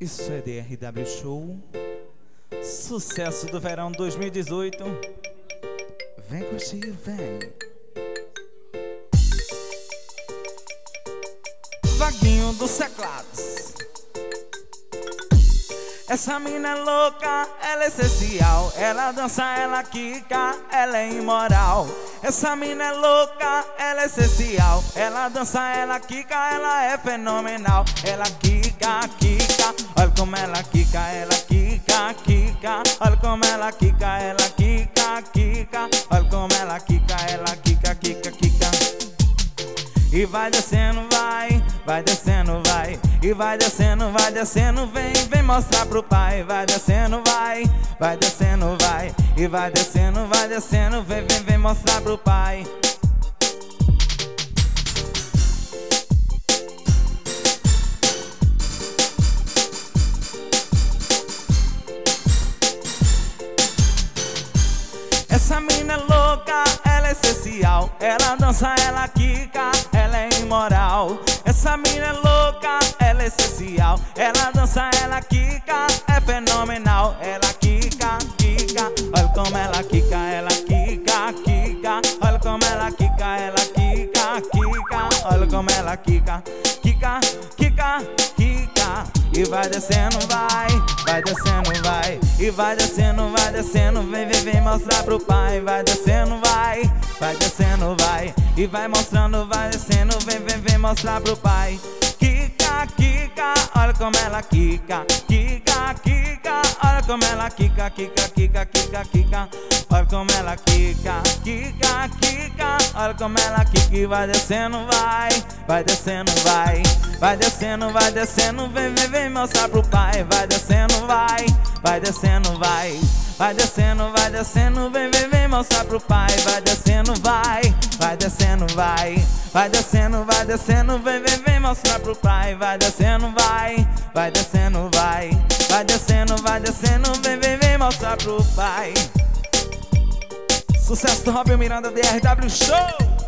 Isso é DRW Show, sucesso do verão 2018. Vem curtir, vem. Vaguinho dos teclados. Essa mina é louca, ela é essencial. Ela dança, ela quica, ela é imoral. Essa mina é louca, ela é essencial. Ela dança, ela quica, ela é fenomenal. Ela quica, quica, olha como ela quica, quica. Olha como ela quica, quica. Olha como ela quica, quica. E vai descendo, vai descendo, vai. E vai descendo, vem mostrar pro pai. Vai descendo, vai descendo, vai. E vai descendo, vem mostrar pro pai. Essa mina é louca, ela é essencial. Ela dança, ela quica, ela é imoral. Essa mina é louca, ela é essencial. Ela dança, ela quica, é fenomenal. Ela quica, quica, olha como ela quica, quica. Olha como ela quica, quica. Olha como ela quica, quica. E vai descendo, vai descendo, vai. E vai descendo, vem mostrar pro pai. Vai descendo, vai descendo, vai. E vai mostrando, vai descendo, vem mostrar pro pai. Quica, olha como ela quica, quica. Olha como ela quica. Olha como ela quica. Olha como ela quica. E vai descendo, vai descendo, vai. Vai descendo, vem mostrar pro pai. Vai descendo, vai descendo, vai. Vai descendo, vem mostrar pro pai. Vai descendo, vai descendo, vai. Vai descendo, vem mostrar pro pai. Vai descendo, vai descendo, vai. Vai descendo, vem mostrar pro pai. Sucesso do Robin Miranda, DRW Show.